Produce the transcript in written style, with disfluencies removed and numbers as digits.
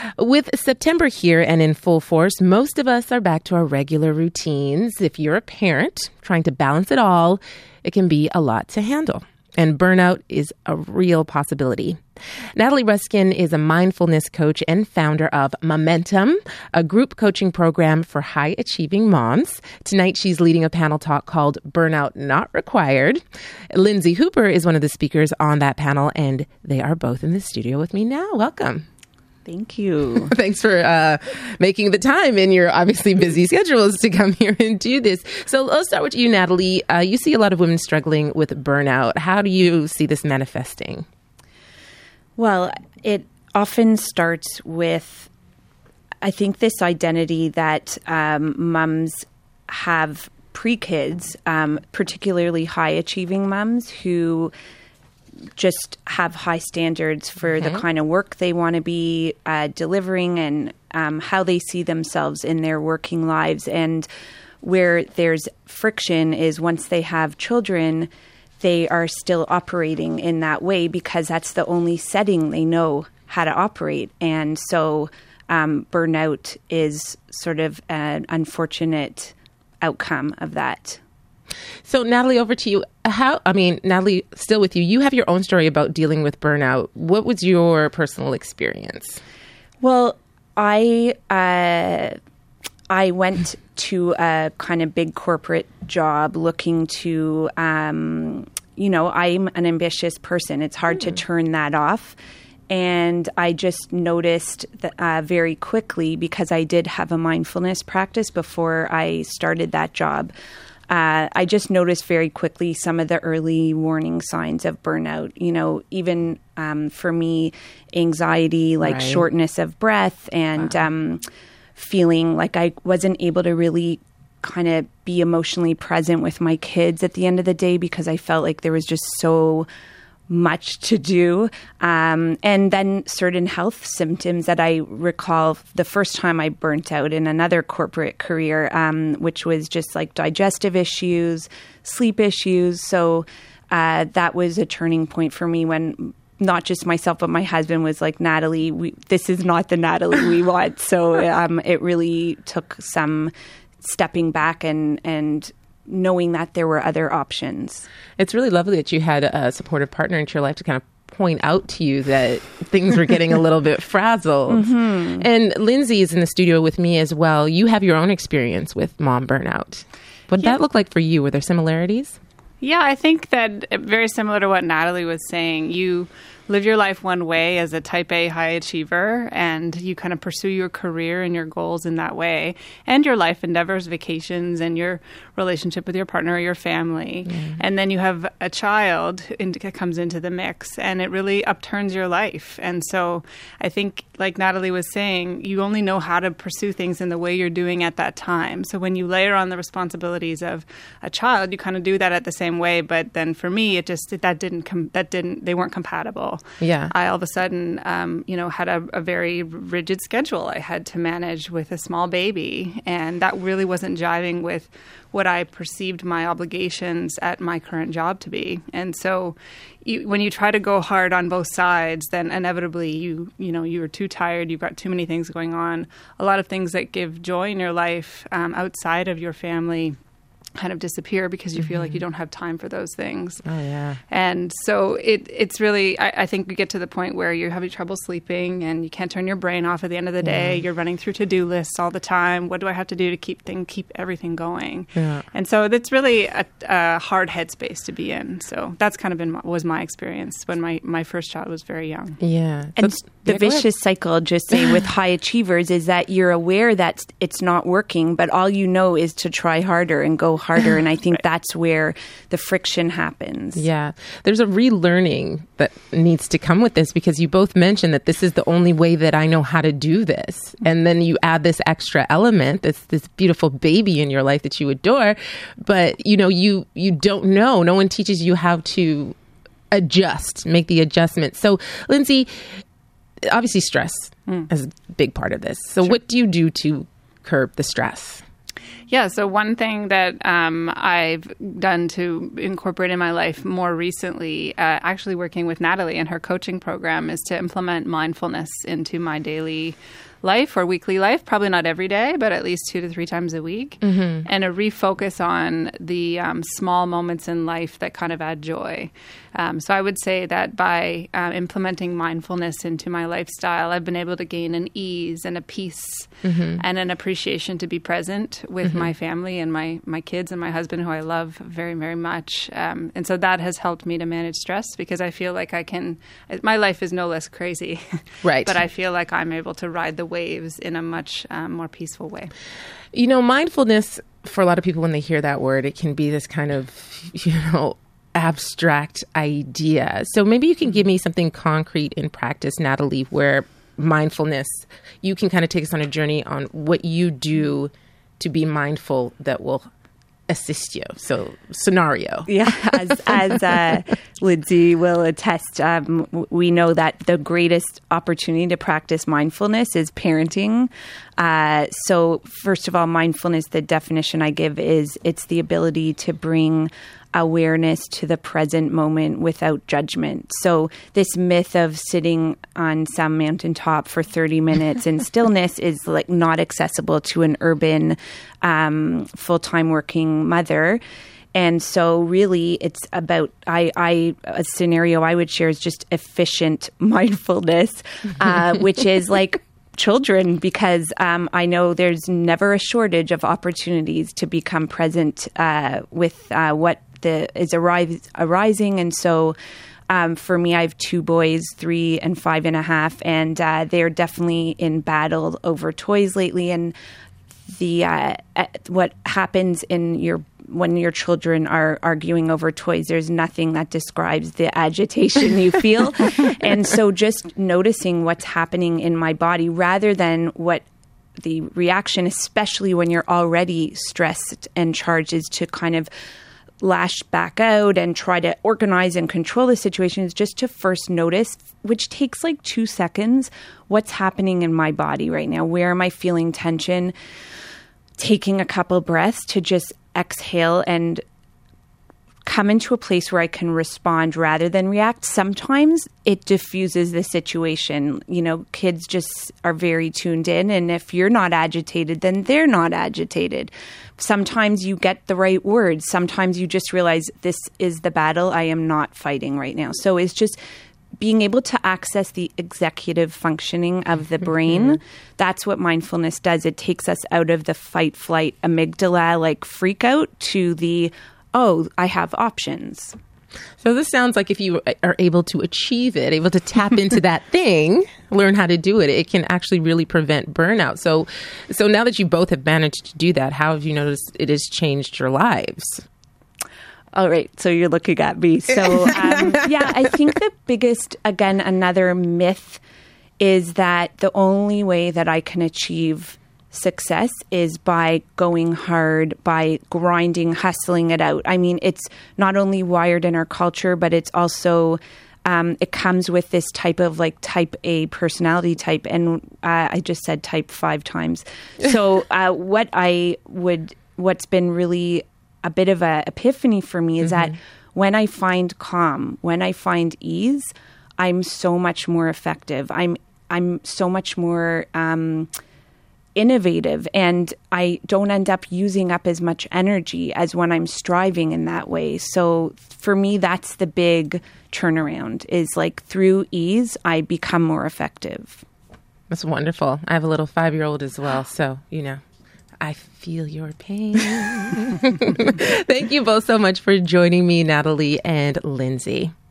With September here and in full force, most of us are back to our regular routines. If you're a parent trying to balance it all, it can be a lot to handle. And burnout is a real possibility. Natalie Ruskin is a mindfulness coach and founder of Momentum, a group coaching program for high-achieving moms. Tonight, she's leading a panel talk called Burnout Not Required. Lindsay Hooper is one of the speakers on that panel, and they are both in the studio with me now. Welcome. Thank you. Thanks for making the time in your obviously busy schedules to come here and do this. So let's start with you, Natalie. You see a lot of women struggling with burnout. How do you see this manifesting? Well, it often starts with, I think, this identity that mums have pre-kids, particularly high-achieving mums who just have high standards for the kind of work they want to be delivering and how they see themselves in their working lives. And where there's friction is once they have children, they are still operating in that way because that's the only setting they know how to operate. And so burnout is sort of an unfortunate outcome of that. So, Natalie, over to you. Natalie, still with you. You have your own story about dealing with burnout. What was your personal experience? Well, I went to a kind of big corporate job looking to, I'm an ambitious person. It's hard to turn that off. And I just noticed that, very quickly, because I did have a mindfulness practice before I started that job. I just noticed very quickly some of the early warning signs of burnout. Even for me, anxiety, like shortness of breath and feeling like I wasn't able to really kind of be emotionally present with my kids at the end of the day because I felt like there was just so much to do. And then certain health symptoms that I recall the first time I burnt out in another corporate career, which was just like digestive issues, sleep issues. So that was a turning point for me when not just myself, but my husband was like, Natalie, this is not the Natalie we want. So it really took some stepping back and knowing that there were other options. It's really lovely that you had a supportive partner into your life to kind of point out to you that things were getting a little bit frazzled. Mm-hmm. And Lindsay is in the studio with me as well. You have your own experience with mom burnout. What did that look like for you? Were there similarities? Yeah, I think that very similar to what Natalie was saying. You live your life one way as a type A high achiever, and you kind of pursue your career and your goals in that way, and your life endeavors, vacations, and your relationship with your partner or your family. Mm-hmm. And then you have a child that comes into the mix, and it really upturns your life. And so I think, like Natalie was saying, you only know how to pursue things in the way you're doing at that time. So when you layer on the responsibilities of a child, you kind of do that at the same way. But then for me, they weren't compatible. Yeah, I all of a sudden, had a very rigid schedule I had to manage with a small baby, and that really wasn't jiving with what I perceived my obligations at my current job to be. And so, when you try to go hard on both sides, then inevitably you're too tired. You've got too many things going on. A lot of things that give joy in your life outside of your family kind of disappear because you feel like you don't have time for those things. Oh, yeah. And so it's really, I think we get to the point where you're having trouble sleeping and you can't turn your brain off at the end of the day. You're running through to-do lists all the time. What do I have to do to keep everything going? Yeah. And so it's really a hard headspace to be in. So that's kind of was my experience when my first child was very young. Yeah. And the vicious cycle, I'll just say, with high achievers is that you're aware that it's not working, but all you know is to try harder and go harder. And I think that's where the friction happens. Yeah. There's a relearning that needs to come with this because you both mentioned that this is the only way that I know how to do this. And then you add this extra element, this beautiful baby in your life that you adore, but you don't know. No one teaches you how to make the adjustment. So, Lindsay, obviously stress is a big part of this. So what do you do to curb the stress? Yeah, so one thing that I've done to incorporate in my life more recently, actually working with Natalie in her coaching program, is to implement mindfulness into my daily life or weekly life, probably not every day, but at least 2 to 3 times a week, and a refocus on the small moments in life that kind of add joy. So I would say that by implementing mindfulness into my lifestyle, I've been able to gain an ease and a peace and an appreciation to be present with my family and my kids and my husband, who I love very, very much. And so that has helped me to manage stress, because I feel like my life is no less crazy, right? But I feel like I'm able to ride the waves in a much more peaceful way. Mindfulness, for a lot of people, when they hear that word, it can be this kind of, abstract idea. So maybe you can give me something concrete in practice, Natalie, where mindfulness, you can kind of take us on a journey on what you do to be mindful that will assist you. So scenario. Yeah, as Lindsay will attest, we know that the greatest opportunity to practice mindfulness is parenting. So first of all, mindfulness, the definition I give is it's the ability to bring awareness to the present moment without judgment. So this myth of sitting on some mountaintop for 30 minutes in stillness is like not accessible to an urban full-time working mother. And so really it's about, a scenario I would share is just efficient mindfulness, which is like children, because I know there's never a shortage of opportunities to become present with what is arising. And so for me, I have 2 boys, 3 and 5.5, and they're definitely in battle over toys lately. And what happens when your children are arguing over toys, there's nothing that describes the agitation you feel. And so just noticing what's happening in my body rather than what the reaction, especially when you're already stressed and charged, is to kind of lash back out and try to organize and control the situation, is just to first notice, which takes like 2 seconds, what's happening in my body right now. Where am I feeling tension? Taking a couple breaths to just exhale and come into a place where I can respond rather than react. Sometimes it diffuses the situation. Kids just are very tuned in, and if you're not agitated, then they're not agitated. Sometimes you get the right words. Sometimes you just realize this is the battle I am not fighting right now. So it's just being able to access the executive functioning of the brain. That's what mindfulness does. It takes us out of the fight, flight, amygdala, like freak out, to the, I have options. So this sounds like if you are able to achieve it, able to tap into that thing, learn how to do it, it can actually really prevent burnout. So now that you both have managed to do that, how have you noticed it has changed your lives? All right. So you're looking at me. So I think the biggest, again, another myth is that the only way that I can achieve success is by going hard, by grinding, hustling it out. I mean, it's not only wired in our culture, but it's also, it comes with this type of like type A personality type. And I just said type 5 times. So what's been really a bit of an epiphany for me is that when I find calm, when I find ease, I'm so much more effective. I'm so much more innovative, and I don't end up using up as much energy as when I'm striving in that way. So for me, that's the big turnaround, is like through ease, I become more effective. That's wonderful. I have a little 5-year-old as well. So, I feel your pain. Thank you both so much for joining me, Natalie and Lindsay.